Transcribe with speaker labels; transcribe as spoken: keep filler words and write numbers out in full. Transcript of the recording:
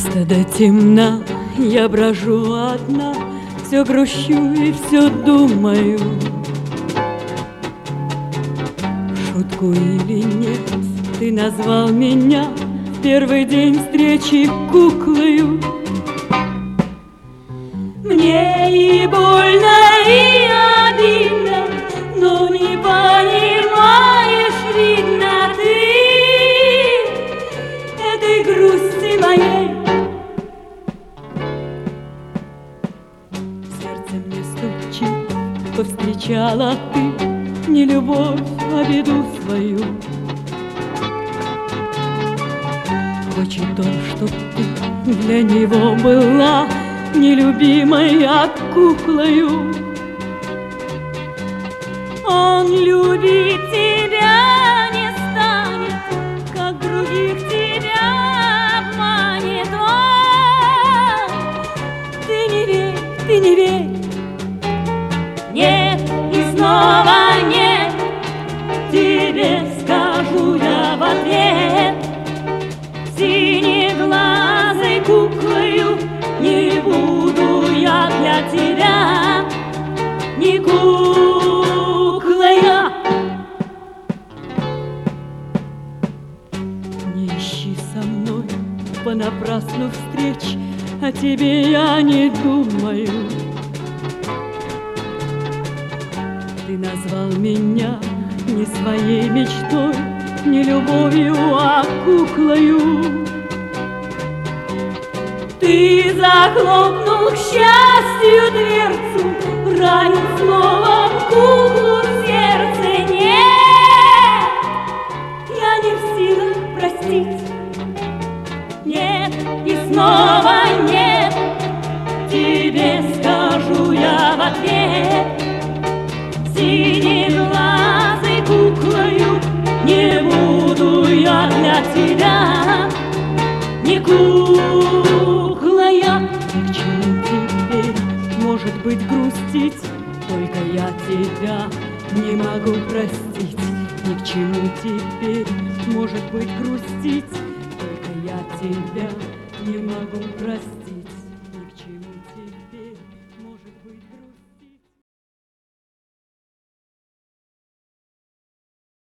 Speaker 1: Часто до темна я брожу одна, все грущу и все думаю, шутку или нет, ты назвал меня в первый день встречи куклою. Мне и больно, и обидно, но не понимаешь, видно, ты этой грусти моей. Сердце мне стучит, повстречала ты не любовь, а беду свою. Хочет он, чтоб ты для него была нелюбимой, а куклою. Он любить тебя не станет, как других тебя обманет. О, ты не верь, ты не верь. Нет и снова нет, тебе скажу я в ответ. Синеглазой куклою не буду я для тебя, не кукла я. Не ищи со мной понапрасну встреч, о тебе я не думаю. Ты назвал меня не своей мечтой, не любовью, а куклою. Ты захлопнул к счастью дверцу, ранил снова в куклу в сердце. Нет, я не в силах простить. Нет и снова нет, тебе скажу я в ответ. Синеглазой куклою не буду я для тебя, не кукла я. Ни к чему теперь, может быть, грустить, только я тебя не могу простить. Ни к чему теперь, может быть, грустить, только я тебя не могу простить.